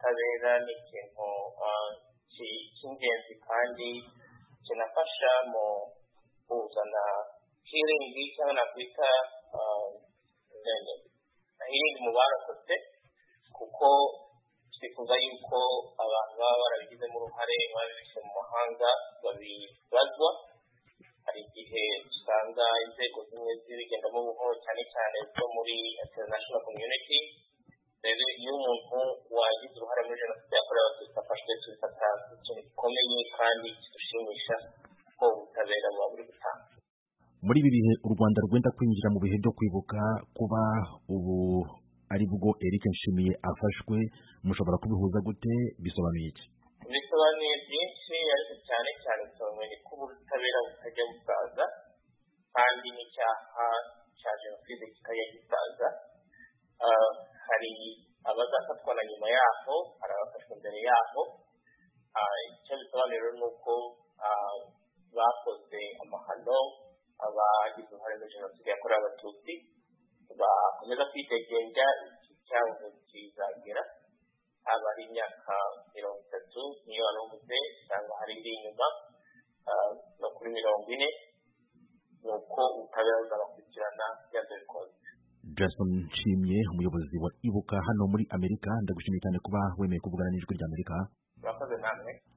ubutabera ni ikintu cy'ingenzi kandi kinafasha mu kuzana healing cyangwa nakwita healing mu barokotse, kuko twifuza yuko abantu baba barabigizemo uruhare babishe mu mahanga babibazwa. Hari igihe usanga inzego zimwe zibigendamo buhoro cyane cyane zo muri international community. Rero iyo umuntu wagize uruhare muri jenoside yakorewe abatutsi afashwe, tubifata ikintu gikomeye kandi kidushimisha ko ubutabera buba buri gutanga. Muri ibi bihe u Rwanda rwenda kwinjira mu bihe byo kwibuka, kuba ubu ari bwo Eric Nshimiye afashwe, mushobora kubihuza gute? Bisobanuye iki? Bisobanuye byinshi, ariko cyane cyane bisobanuye ko ubutabera butajya busaza kandi n'icyaha cya jenoside kitajya gisaza. Hari abazafatwa na nyuma yaho, hari abafashwe mbere yaho. Icyo bisobanura ni uko bakoze amahano, abagize uruhare muri jenoside yakorewe abatutsi bakomeza kwitegembya, iki cyago kizagera haba ari imyaka 30 niyo waruvuze, cyangwa hari indi inyuma no kuri 40, nuko ubutabera buzabakurikirana byanze bikunze. Jason Nshimiye, umuyobozi wa Ibuka hano muri Amerika, ndagushimiye cyane kuba wemeye kuvugana n'Ijwi ry'Amerika. Murakoze namwe.